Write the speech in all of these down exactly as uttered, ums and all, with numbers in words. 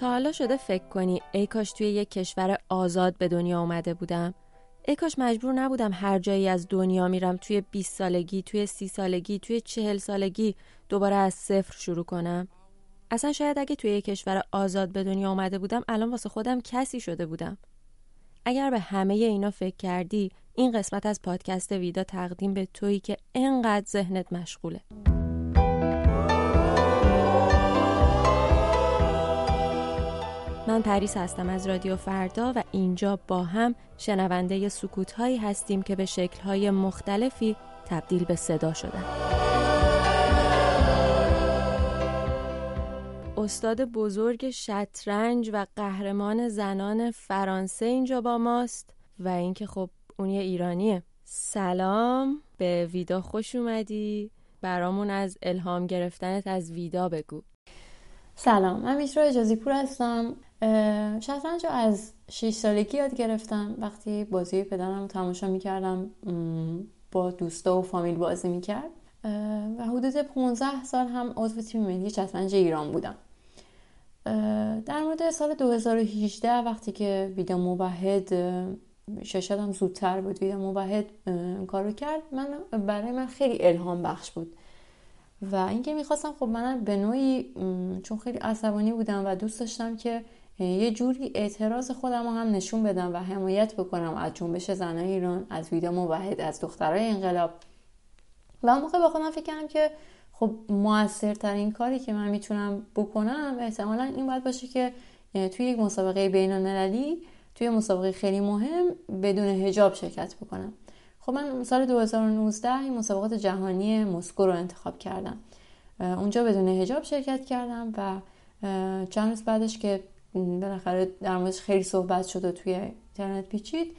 تا حالا شده فکر کنی ای کاش توی یک کشور آزاد به دنیا اومده بودم؟ ای کاش مجبور نبودم هر جایی از دنیا میرم توی بیست سالگی، توی سی سالگی، توی چهل سالگی دوباره از صفر شروع کنم؟ اصلا شاید اگه توی یک کشور آزاد به دنیا اومده بودم الان واسه خودم کسی شده بودم. اگر به همه اینا فکر کردی، این قسمت از پادکست ویدا تقدیم به تویی که انقدر ذهنت مشغوله. من پریس هستم از رادیو فردا و اینجا با هم شنونده سکوت‌هایی هستیم که به شکل‌های مختلفی تبدیل به صدا شدن. استاد بزرگ شطرنج و قهرمان زنان فرانسه اینجا با ماست و اینکه خب اون یه ایرانیه. سلام، به ویدا خوش اومدی. برامون از الهام گرفتنت از ویدا بگو. سلام، من میترا اجازی پور هستم. شطرنج رو از شش سالگی یاد گرفتم. وقتی بازی پدرم رو تماشا میکردم، با دوستا و فامیل بازی میکرد و حدود پانزده سال هم عضو تیم ملی شطرنج ایران بودم. در مورد سال دو هزار و هجده وقتی که ویدا موحد، شاید هم زودتر بود، ویدا موحد کارو کرد، من برای من خیلی الهام بخش بود و اینکه میخواستم خب من به نوعی، چون خیلی عصبانی بودم و دوست داشتم که یه جوری اعتراض خودم رو هم نشون بدم و حمایت بکنم از جنبش زنای ایران، از ویدا موحد، از دخترای انقلاب. و اون موقع با خودم فکر کردم که خب موثرترین کاری که من میتونم بکنم احتمالاً این باید باشه که توی یک مسابقه بین‌المللی، توی مسابقه خیلی مهم، بدون حجاب شرکت بکنم. خب من سال دو هزار و نوزده این مسابقات جهانی مسکو رو انتخاب کردم. اونجا بدون حجاب شرکت کردم و چند روز بعدش که بالاخره در موردش خیلی صحبت شد و توی اینترنت پیچید،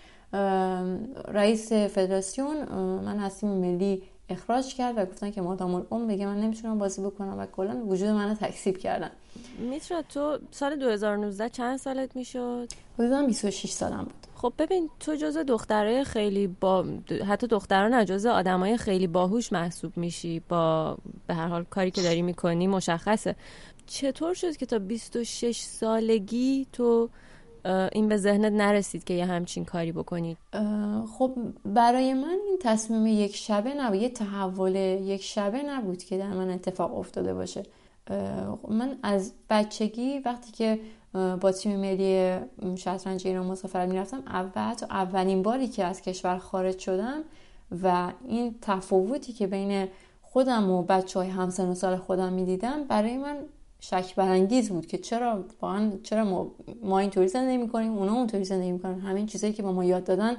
رئیس فدراسیون من از تیم ملی اخراج کرد و گفتن که مادام العمر دیگه من نمیتونم بازی بکنم و کلا وجود منو تکذیب کردن. میترا تو سال دو هزار و نوزده چند سالت میشد؟ حدوداً بیست و شش سالم بود. خب ببین، تو جزو دخترای خیلی با حتی دختران نه جزو آدمای خیلی باهوش محسوب میشی، با به هر حال کاری که داری میکنی مشخصه. چطور شد که تا بیست و شش سالگی تو این به ذهنت نرسید که یه همچین کاری بکنی؟ خب برای من این تصمیم یک شبه نبود، یه تحول یک شبه نبود که در من اتفاق افتاده باشه. من از بچگی وقتی که با تیم ملی شطرنج ایران مسافرت میرفتم، اول تا اولین باری که از کشور خارج شدم و این تفاوتی که بین خودم و بچهای همسن و سال خودم میدیدم برای من شک برانگیز بود که چرا واقعا چرا ما, ما اینطوری زندگی میکنیم، اونا اونطوری زندگی میکنن. همین چیزایی که با ما یاد دادن،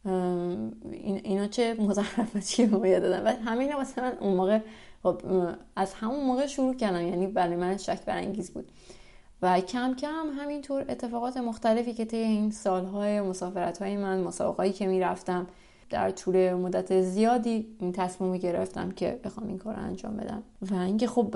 اینا چه مزخرفاتی به ما یاد دادن. و همین واسه من اون موقع از همون موقع شروع کردم، یعنی برای من شک برانگیز بود. و کم کم همینطور اتفاقات مختلفی که طی این سالهای مسافرت‌های من، مسابقه‌ای که میرفتم، در طول مدت زیادی این تصمیم گرفتم که بخوام این کار رو انجام بدم. و اینکه خب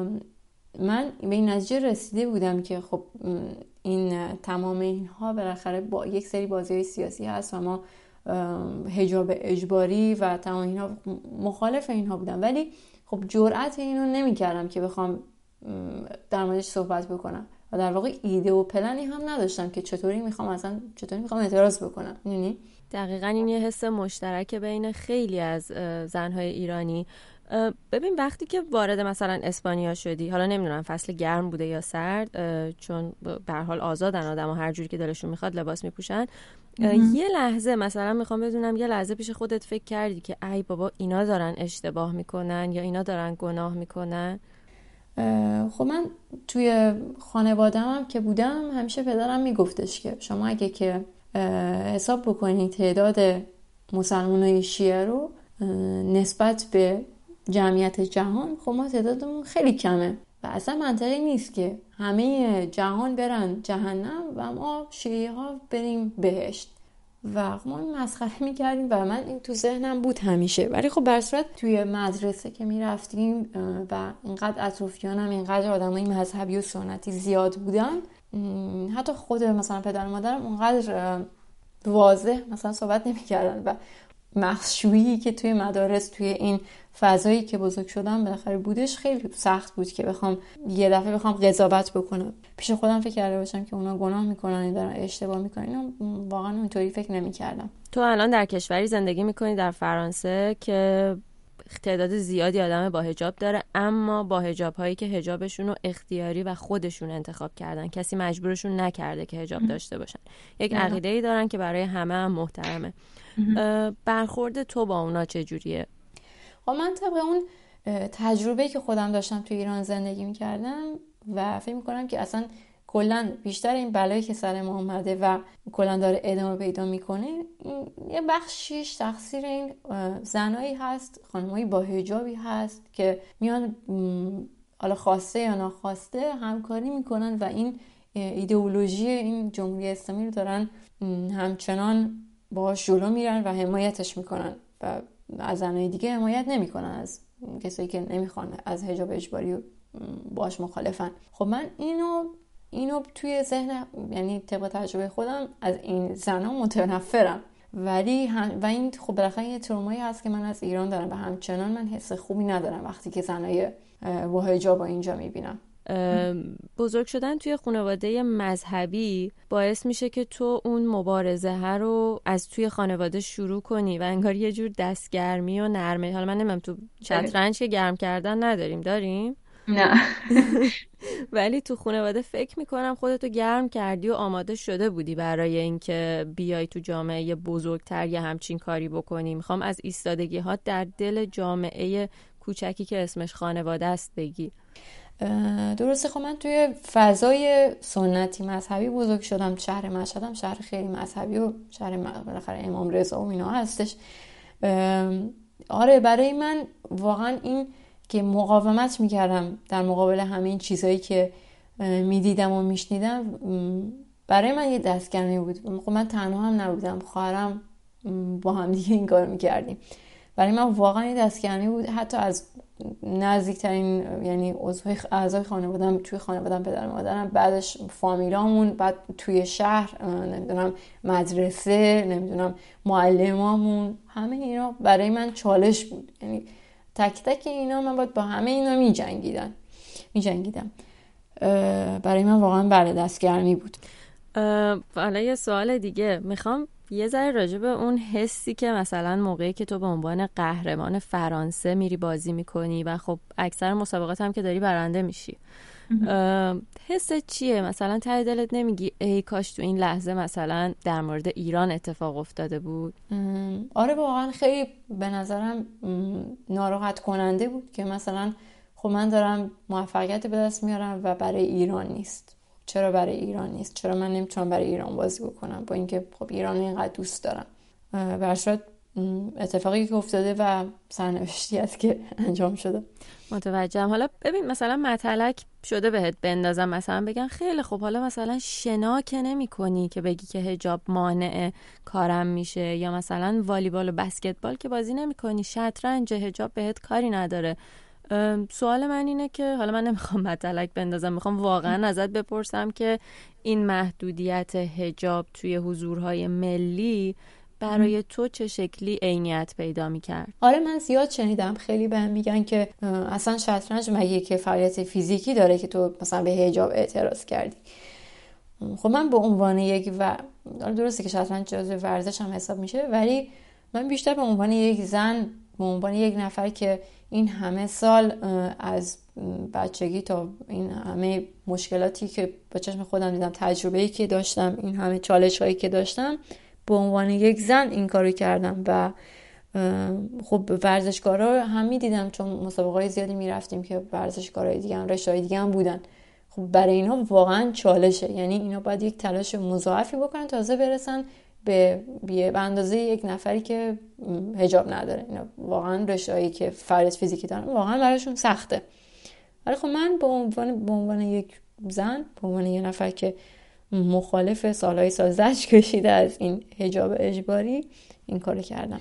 من به این نتیجه رسیده بودم که خب این تمام اینها بالاخره با یک سری بازی‌های سیاسی هست و ما حجاب اجباری و تمام اینها مخالف اینها بودم، ولی خب جرأت اینو نمی‌کردم که بخوام در موردش صحبت بکنم و در واقع ایده و پلنی هم نداشتم که چطوری میخوام اصلا چطوری میخوام اعتراض بکنم. یعنی دقیقاً این یه حس مشترک بین خیلی از زنهای ایرانی. ببین وقتی که وارد مثلا اسپانیا شدی، حالا نمیدونم فصل گرم بوده یا سرد، چون به هر حال آزادن آدم‌ها هر جوری که دلشون میخواد لباس میپوشن، یه لحظه مثلا میخوام بدونم یه لحظه پیش خودت فکر کردی که ای بابا اینا دارن اشتباه میکنن یا اینا دارن گناه میکنن؟ خب من توی خانواده‌ام هم که بودم، همیشه پدرم میگفتش که شما اگه که حساب بکنید تعداد مسلمانای شیعه رو نسبت به جمعیت جهان، خب ما تعدادمون خیلی کمه و اصلا منطقی نیست که همه جهان برن جهنم و ما شیعه ها بریم بهشت. و ما این مسخره میکردیم و من این تو ذهنم بود همیشه. ولی خب بر صورت توی مدرسه که میرفتیم و اینقدر اطرافیانم اینقدر آدمای مذهبی و سنتی زیاد بودن، حتی خود مثلا پدر و مادرم اونقدر واضح مثلا صحبت نمیکردن و مخشویی که توی مدارس، توی این فضایی که بزرگ شدم بالاخره بودش، خیلی سخت بود که بخوام یه دفعه بخوام قضاوت بکنم. پیش خودم فکر کرده باشم که اونا گناه میکنن، دارن اشتباه میکنن. اینو واقعا اونطوری فکر نمیکردم. تو الان در کشوری زندگی میکنی، در فرانسه، که تعداد زیادی آدم با حجاب داره، اما با حجاب هایی که حجابشون رو اختیاری و خودشون انتخاب کردن، کسی مجبورشون نکرده که حجاب داشته باشن. یک عقیده‌ای دارن که برای همه هم محترمه. برخورد تو با اونا چجوریه؟ من طبق اون تجربه‌ای که خودم داشتم تو ایران زندگی میکردم و فکر میکنم که اصلا کلا بیشتر این بلایی که سر ما اومده و کلا داره ادامه پیدا میکنه، یه بخشیش تقصیر این زنایی هست، خانمایی با حجابی هست که میان حالا خواسته یا ناخواسته همکاری میکنن و این ایدئولوژی این جمهوری اسلامی رو دارن همچنان باهاش جلو میرن و حمایتش میکنن و از زنای دیگه حمایت نمیکنن، از کسایی که نمیخوان از حجاب اجباری باهاش مخالفن. خب من اینو اینو توی ذهن، یعنی طبق تجربه خودم از این زنا متنفرم، ولی هم و این خب بالاخره یه ترومایی هست که من از ایران دارم و همچنان من حس خوبی ندارم وقتی که زنای با حجاب اینجا میبینم. بزرگ شدن توی خانواده مذهبی باعث میشه که تو اون مبارزه ها رو از توی خانواده شروع کنی و انگار یه جور دستگرمی و نرمه. حالا من نمیم تو شطرنج که گرم کردن نداریم، داریم؟ نه. ولی تو خانواده فکر میکنم خودتو گرم کردی و آماده شده بودی برای اینکه بیای تو جامعه بزرگتر یه همچین کاری بکنی. میخوام از ایستادگی ها در دل جامعه کوچکی که اسمش خانواده است بگی. درسته. خب من توی فضای سنتی مذهبی بزرگ شدم. شهر مشهدم شهر خیلی مذهبی و شهر بالاخره امام رضا و اینا هستش. آره برای من واقعا این که مقاومت میکردم در مقابل همه این چیزایی که میدیدم و میشنیدم، برای من یه دستگرمی بود. خب من تنها هم نبودم، خواهرم با هم دیگه این کار میکردیم. برای من واقعا یه دستگرمی بود، حتی از نزدیکترین یعنی اعضای خانواده‌ام، توی خانواده‌ام پدر مادرم، بعدش فامیلامون، بعد توی شهر، نمیدونم مدرسه، نمیدونم معلمامون، همه اینا برای من چالش بود. یعنی تک تک اینا من باید با همه اینا می جنگیدم می جنگیدم برای من واقعا بله دستگرمی بود. حالا یه سوال دیگه میخوام یه ذره راجع به اون حسی که مثلا موقعی که تو به عنوان قهرمان فرانسه میری بازی میکنی و خب اکثر مسابقات هم که داری برنده میشی، حست چیه؟ مثلا ته دلت نمیگی ای کاش تو این لحظه مثلا در مورد ایران اتفاق افتاده بود؟ آره واقعا خیلی به نظرم ناراحت کننده بود که مثلا خب من دارم موفقیت به دست میارم و برای ایران نیست. چرا برای ایران نیست؟ چرا من نمیتونم برای ایران بازی بکنم با اینکه خب ایران اینقدر دوست دارم؟ برشاد اتفاقی که افتاده و سرنوشتی است که انجام شده. متوجهم. حالا ببین مثلا مطلق شده بهت بندازم، مثلا بگن خیلی خب حالا مثلا شنا که نمی کنی که بگی که حجاب مانع کارم میشه، یا مثلا والیبال و بسکتبال که بازی نمی کنی، شطرنج، حجاب بهت کاری نداره. سوال من اینه که حالا من نمیخوام مطلق بندازم، میخوام واقعا ازت بپرسم که این محدودیت حجاب توی حضورهای ملی برای تو چه شکلی عینیت پیدا میکرد؟ آره من زیاد شنیدم، خیلی بهم میگن که اصلا شطرنج مگه که فعالیت فیزیکی داره که تو مثلا به حجاب اعتراض کردی؟ خب من به عنوان یک و درسته که شطرنج جزو ورزش هم حساب میشه، ولی من بیشتر به عنوان یک زن، به عنوان یک نفر که این همه سال از بچگی تا این همه مشکلاتی که با چشم خودم دیدم، تجربه‌ای که داشتم، این همه چالش‌هایی که داشتم، به عنوان یک زن این کارو کردم و خب ورزشکارا هم می‌دیدم، چون مسابقات زیادی می‌رفتیم که ورزشکارای دیگه هم رشته‌های دیگه هم بودن. خب برای اینها واقعا چالشه، یعنی اینا باید یک تلاش مضاعفی بکنن تازه برسن به به اندازه یک نفری که حجاب نداره. اینا واقعا رشته‌ای که فعالیت فیزیکی دارن واقعا براشون سخته. ولی خب من به عنوان به عنوان یک زن، به عنوان یک نفر که مخالف سالهای سال زجر کشیده از این حجاب اجباری، این کارو کردم.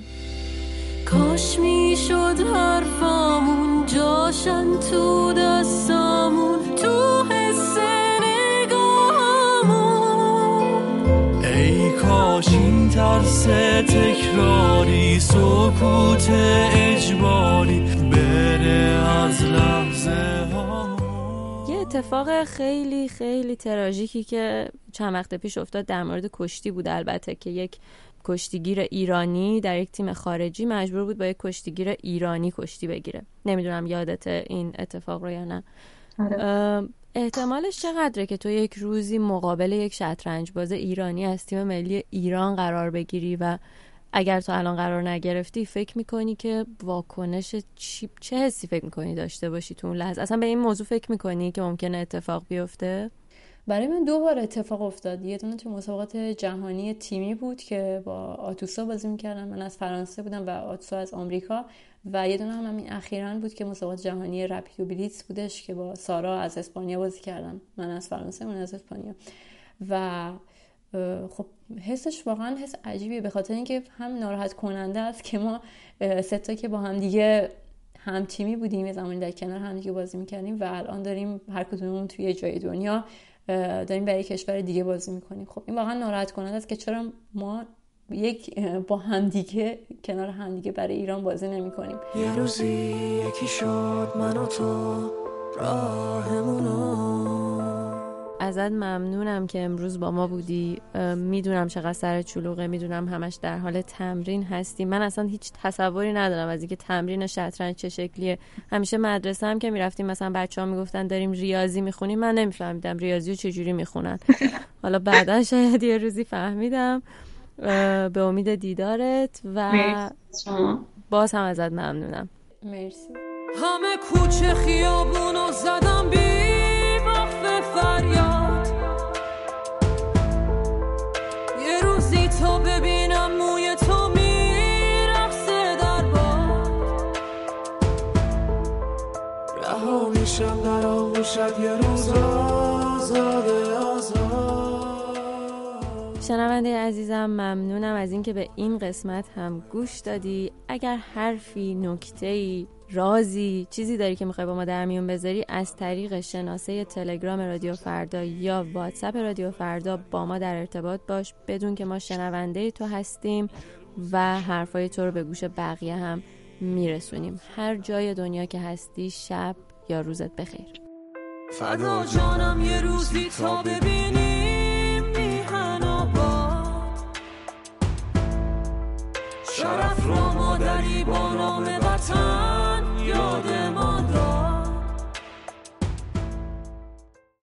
کاش میشد حرفامون جاشن تو دستامون، تو حس نگاهامون. ای کاش این ترس تکراری، سکوت اجباری بره از لحظه ها. یه اتفاق خیلی خیلی تراژیکی که چند وقت پیش افتاد در مورد کشتی بود، البته که یک کشتیگیر ایرانی در یک تیم خارجی مجبور بود با یک کشتیگیر ایرانی کشتی بگیره. نمیدونم یادت این اتفاق رو یا نه؟ احتمالش چقدره که تو یک روزی مقابل یک شطرنج باز ایرانی از تیم ملی ایران قرار بگیری و اگر تو الان قرار نگرفتی فکر میکنی که واکنش چی، چه حسی فکر میکنی داشته باشی تو اون لحظه؟ اصلا به این موضوع فکر میکنی که ممکنه اتفاق بیفته؟ برای من دو بار اتفاق افتاد. یه دونه تو مسابقات جهانی تیمی بود که با آتوسا بازی میکردم، من از فرانسه بودم و آتوسا از آمریکا، و یه دونه هم همین اخیراً بود که مسابقات جهانی رپید و بلیتز بودش که با سارا از اسپانیا بازی کردم، من از فرانسه من از اسپانیا. و خب حسش واقعا حس عجیبیه، به خاطر اینکه هم ناراحت کننده است که ما سه تا که با هم دیگه هم تیمی بودیم، یه زمانی در کنار هم دیگه بازی میکردیم و الان داریم هر کدوممون توی جای دنیا داریم برای کشور دیگه بازی میکنیم. خب این واقعا ناراحت کننده است که چرا ما یک با هم دیگه کنار هم دیگه برای ایران بازی نمیکنیم. یه روزی یکی شد من و تو راهمونو. ازت ممنونم که امروز با ما بودی. میدونم چقدر سر چلوغه، میدونم همش در حال تمرین هستی. من اصلا هیچ تصوری ندارم از اینکه تمرین شطرنج چه شکلیه. همیشه مدرسه هم که میرفتیم مثلا بچه‌ها میگفتن داریم ریاضی میخونیم، من نمیفهمیدم ریاضی رو چجوری میخونن. حالا بعدا شاید یه روزی فهمیدم. به امید دیدارت و باز هم ازت ممنونم. مرسی. همه کوچه خیابونو زدم بی وقف فریاد، یه روزی تو ببینم موی تو میرقصه در باد، رها میشم در آغوشت یه روز آزاده آزاد. شنونده عزیزم ممنونم از اینکه به این قسمت هم گوش دادی. اگر حرفی، نکته‌ای، رازی، چیزی داری که میخوای با ما در میون بذاری، از طریق شناسه تلگرام رادیو فردا یا واتساپ رادیو فردا با ما در ارتباط باش. بدون که ما شنونده تو هستیم و حرفای تو رو به گوش بقیه هم میرسونیم. هر جای دنیا که هستی شب یا روزت بخیر. فدا جانم یه روزی تا ببینیم میهن آباد، شرف را مادری با نام وطن